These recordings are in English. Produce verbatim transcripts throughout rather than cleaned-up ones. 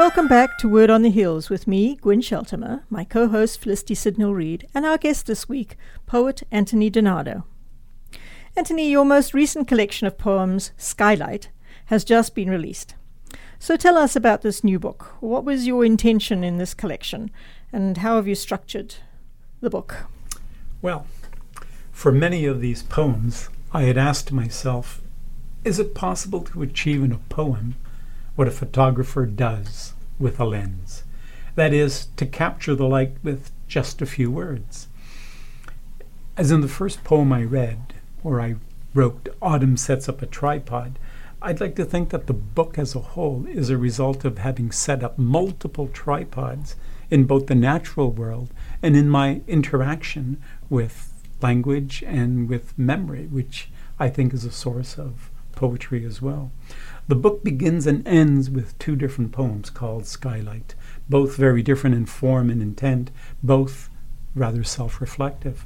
Welcome back to Word on the Hills with me, Gwyn Sheltimer, my co-host Felicity Sidnell-Reid, and our guest this week, poet Anthony Donato. Anthony, your most recent collection of poems, Skylight, has just been released. So tell us about this new book. What was your intention in this collection, and how have you structured the book? Well, for many of these poems, I had asked myself, is it possible to achieve in a poem what a photographer does with a lens? That is, to capture the light with just a few words. As in the first poem I read, where I wrote, "Autumn sets up a tripod," I'd like to think that the book as a whole is a result of having set up multiple tripods in both the natural world and in my interaction with language and with memory, which I think is a source of poetry as well. The book begins and ends with two different poems called Skylight, both very different in form and intent, both rather self-reflective.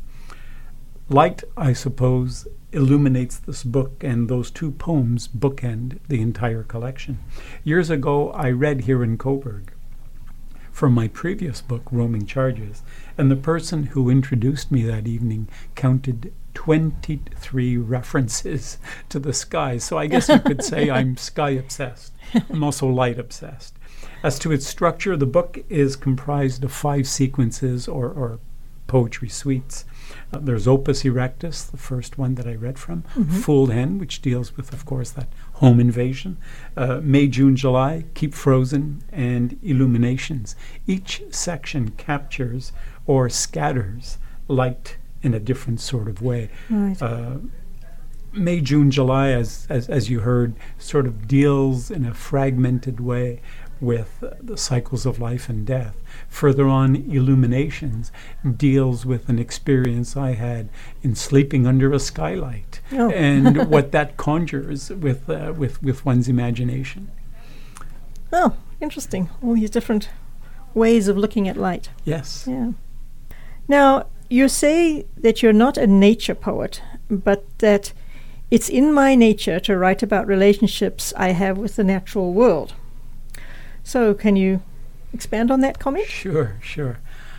Light, I suppose, illuminates this book, and those two poems bookend the entire collection. Years ago, I read here in Coburg from my previous book, Roaming Charges, and the person who introduced me that evening counted twenty-three references to the sky. So I guess you could say I'm sky obsessed. I'm also light obsessed. As to its structure, the book is comprised of five sequences or, or poetry suites. Uh, there's Opus Erectus, the first one that I read from, mm-hmm. Fooled Hen, which deals with, of course, that home invasion, uh, May, June, July, Keep Frozen, and Illuminations. Each section captures or scatters light in a different sort of way. Right. Uh, May, June, July, as, as as you heard, sort of deals in a fragmented way with uh, the cycles of life and death. Further on, Illuminations deals with an experience I had in sleeping under a skylight oh. and what that conjures with, uh, with, with one's imagination. Oh, interesting. All these different ways of looking at light. Yes. Yeah. Now, you say that you're not a nature poet, but that it's in my nature to write about relationships I have with the natural world. So can you expand on that comment? Sure, sure.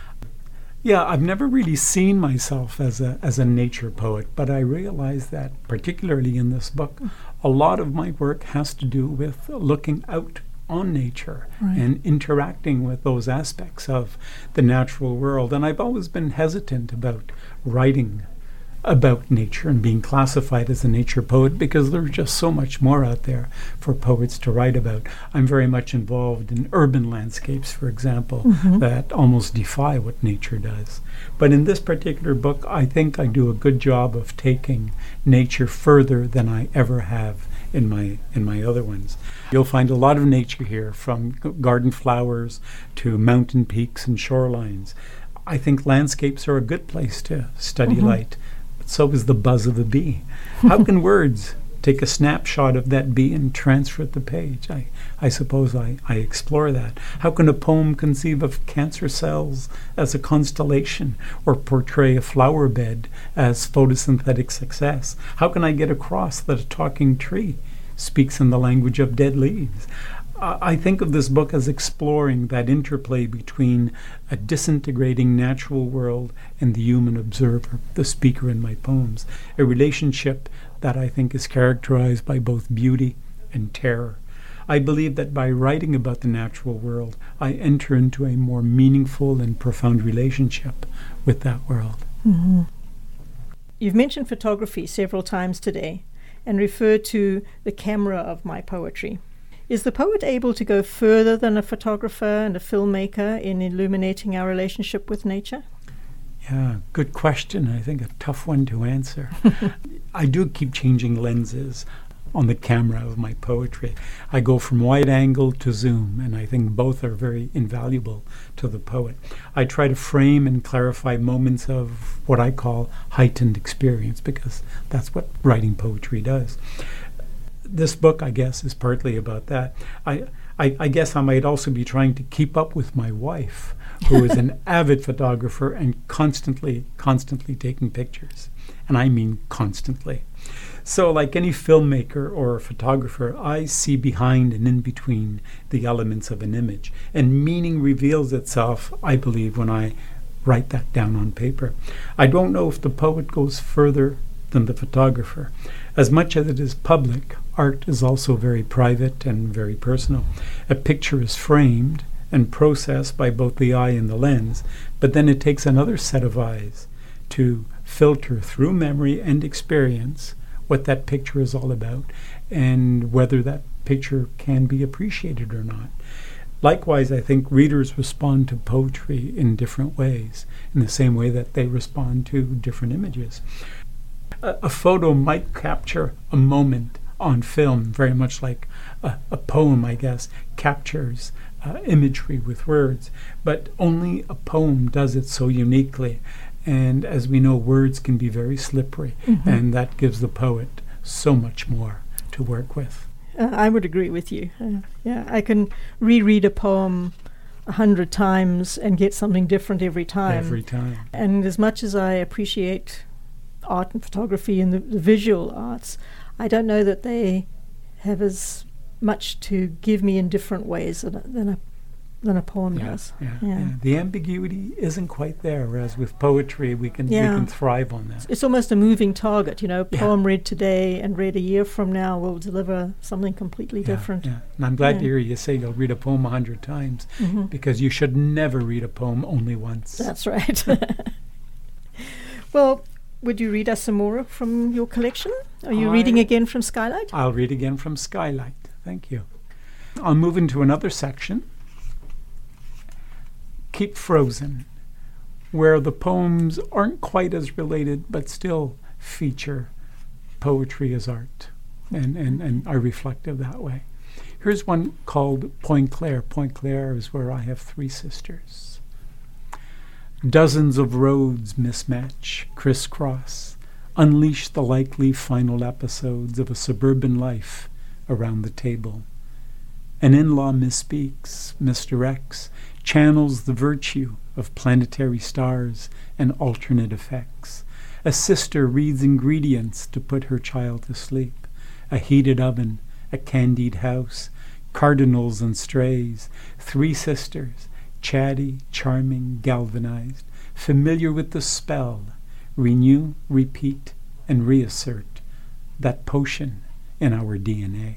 Yeah, I've never really seen myself as a as a nature poet, but I realize that, particularly in this book, a lot of my work has to do with looking out on nature right. and interacting with those aspects of the natural world. And I've always been hesitant about writing about nature and being classified as a nature poet because there's just so much more out there for poets to write about. I'm very much involved in urban landscapes, for example, mm-hmm. that almost defy what nature does. But in this particular book, I think I do a good job of taking nature further than I ever have in my in my other ones. You'll find a lot of nature here, from garden flowers to mountain peaks and shorelines. I think landscapes are a good place to study mm-hmm. light. So is the buzz of a bee. How can words take a snapshot of that bee and transfer it to the page? I, I suppose I, I explore that. How can a poem conceive of cancer cells as a constellation or portray a flower bed as photosynthetic success? How can I get across that a talking tree speaks in the language of dead leaves? I think of this book as exploring that interplay between a disintegrating natural world and the human observer, the speaker in my poems, a relationship that I think is characterized by both beauty and terror. I believe that by writing about the natural world, I enter into a more meaningful and profound relationship with that world. Mm-hmm. You've mentioned photography several times today and referred to the camera of my poetry. Is the poet able to go further than a photographer and a filmmaker in illuminating our relationship with nature? Yeah, good question. I think a tough one to answer. I do keep changing lenses on the camera of my poetry. I go from wide angle to zoom, and I think both are very invaluable to the poet. I try to frame and clarify moments of what I call heightened experience, because that's what writing poetry does. This book, I guess, is partly about that. I, I, I guess I might also be trying to keep up with my wife, who is an avid photographer and constantly, constantly taking pictures. and I mean constantly. So like any filmmaker or photographer, I see behind and in between the elements of an image. And meaning reveals itself, I believe, when I write that down on paper. I don't know if the poet goes further than the photographer. As much as it is public, art is also very private and very personal. A picture is framed and processed by both the eye and the lens, but then it takes another set of eyes to filter through memory and experience what that picture is all about and whether that picture can be appreciated or not. Likewise, I think readers respond to poetry in different ways, in the same way that they respond to different images. A, a photo might capture a moment on film, very much like a, a poem, I guess, captures uh, imagery with words, but only a poem does it so uniquely. And as we know, words can be very slippery, mm-hmm. and that gives the poet so much more to work with. Uh, I would agree with you. Uh, yeah, I can reread a poem a hundred times and get something different every time. Every time. And as much as I appreciate art and photography and the, the visual arts, I don't know that they have as much to give me in different ways than a, than a than a poem yeah, does. Yeah, yeah. yeah. The ambiguity isn't quite there, whereas with poetry we can yeah. we can thrive on that. It's almost a moving target, you know, a yeah. poem read today and read a year from now will deliver something completely yeah, different. Yeah. And I'm glad yeah. to hear you say you'll read a poem a hundred times, mm-hmm. because you should never read a poem only once. That's right. Well, would you read us some more from your collection? Are you I reading again from Skylight? I'll read again from Skylight. Thank you. I'll move into another section. Keep Frozen, where the poems aren't quite as related but still feature poetry as art and, and, and are reflective that way. Here's one called Pointe-Claire. Pointe-Claire is where I have three sisters. Dozens of roads mismatch, crisscross, unleash the likely final episodes of a suburban life around the table. An in-law misspeaks, misdirects, channels the virtue of planetary stars and alternate effects. A sister reads ingredients to put her child to sleep. A heated oven, a candied house, cardinals and strays. Three sisters, chatty, charming, galvanized, familiar with the spell. Renew, repeat, and reassert that potion in our D N A.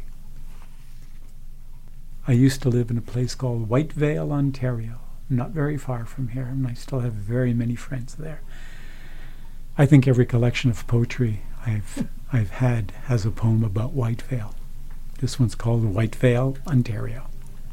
I used to live in a place called Whitevale, Ontario, not very far from here, and I still have very many friends there. I think every collection of poetry I've I've had has a poem about Whitevale. This one's called Whitevale, Ontario.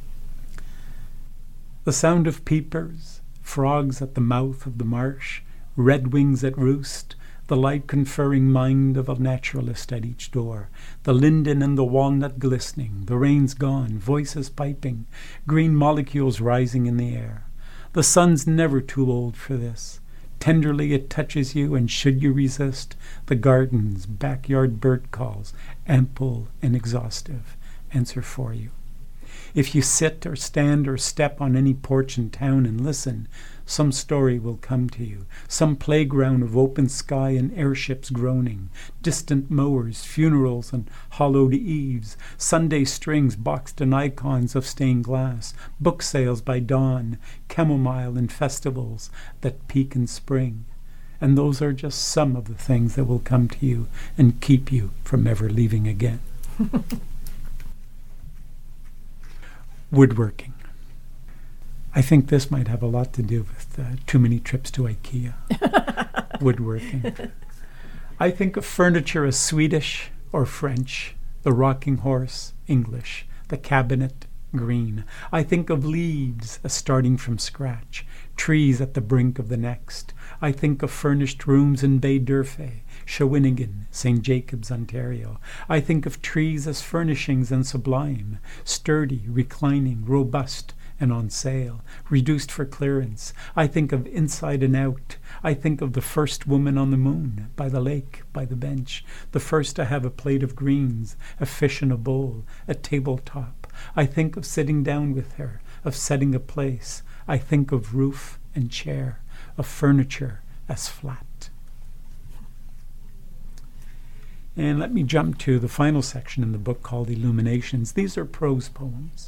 The sound of peepers, frogs at the mouth of the marsh, redwings at roost, the light conferring mind of a naturalist at each door, the linden and the walnut glistening, the rain's gone, voices piping, green molecules rising in the air. The sun's never too old for this. Tenderly it touches you, and should you resist, the garden's backyard bird calls, ample and exhaustive, answer for you. If you sit or stand or step on any porch in town and listen, some story will come to you, some playground of open sky and airships groaning, distant mowers, funerals and hollowed eaves, Sunday strings boxed in icons of stained glass, book sales by dawn, chamomile and festivals that peak in spring. And those are just some of the things that will come to you and keep you from ever leaving again. Woodworking. I think this might have a lot to do with uh, too many trips to IKEA. Woodworking. I think of furniture as Swedish or French, the rocking horse, English, the cabinet, green. I think of leaves as starting from scratch, trees at the brink of the next. I think of furnished rooms in Bay Durfee, Shawinigan, Saint Jacobs, Ontario. I think of trees as furnishings and sublime, sturdy, reclining, robust, and on sale, reduced for clearance. I think of inside and out. I think of the first woman on the moon, by the lake, by the bench, the first to have a plate of greens, a fish in a bowl, a tabletop. I think of sitting down with her, of setting a place. I think of roof and chair, of furniture as flat. And let me jump to the final section in the book called Illuminations. These are prose poems,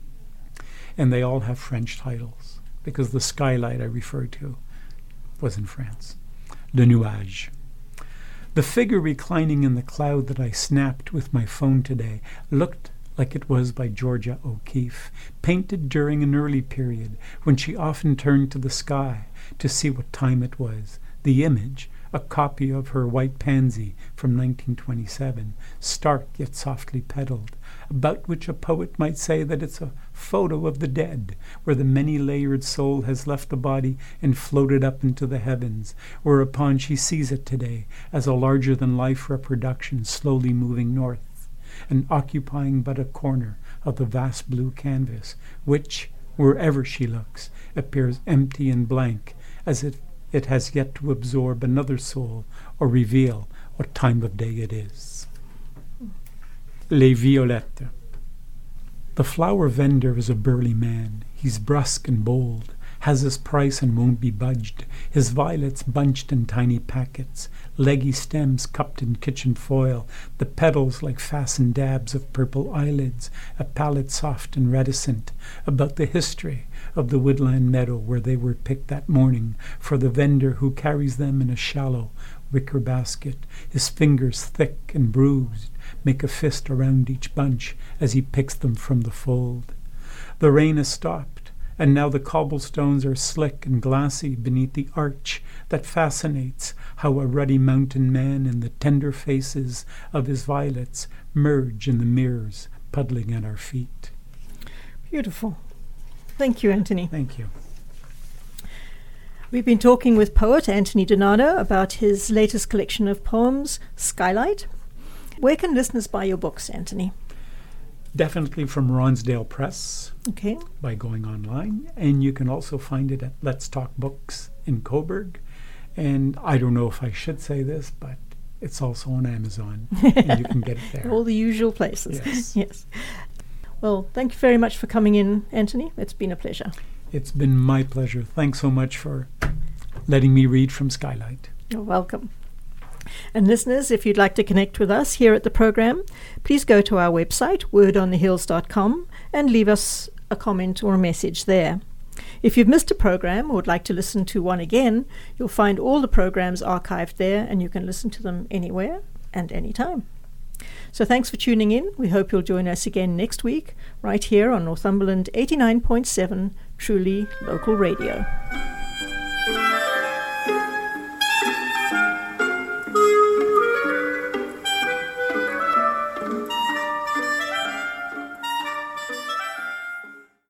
and they all have French titles, because the skylight I referred to was in France. Le Nuage. The figure reclining in the cloud that I snapped with my phone today looked like it was by Georgia O'Keeffe, painted during an early period when she often turned to the sky to see what time it was. The image, a copy of her White Pansy from nineteen twenty-seven, stark yet softly pedaled, about which a poet might say that it's a photo of the dead, where the many-layered soul has left the body and floated up into the heavens, whereupon she sees it today as a larger-than-life reproduction slowly moving north, and occupying but a corner of the vast blue canvas, which, wherever she looks, appears empty and blank, as if it has yet to absorb another soul or reveal what time of day it is. Les Violettes. The flower vendor is a burly man. He's brusque and bold, has his price and won't be budged, his violets bunched in tiny packets, leggy stems cupped in kitchen foil, the petals like fastened dabs of purple eyelids, a palate soft and reticent, about the history of the woodland meadow where they were picked that morning, for the vendor who carries them in a shallow wicker basket, his fingers thick and bruised, make a fist around each bunch as he picks them from the fold. The rain has stopped, and now the cobblestones are slick and glassy beneath the arch that fascinates how a ruddy mountain man and the tender faces of his violets merge in the mirrors puddling at our feet. Beautiful. Thank you, Anthony. Thank you. We've been talking with poet Anthony Donato about his latest collection of poems, Skylight. Where can listeners buy your books, Anthony? Definitely from Ronsdale Press. Okay. By going online. And you can also find it at Let's Talk Books in Coburg. And I don't know if I should say this, but it's also on Amazon. And you can get it there. All the usual places. Yes. Yes. Well, thank you very much for coming in, Anthony. It's been a pleasure. It's been my pleasure. Thanks so much for letting me read from Skylight. You're welcome. And listeners, if you'd like to connect with us here at the program, please go to our website, word on the hills dot com, and leave us a comment or a message there. If you've missed a program or would like to listen to one again, you'll find all the programs archived there, and you can listen to them anywhere and anytime. So thanks for tuning in. We hope you'll join us again next week, right here on Northumberland eighty-nine point seven, truly local radio.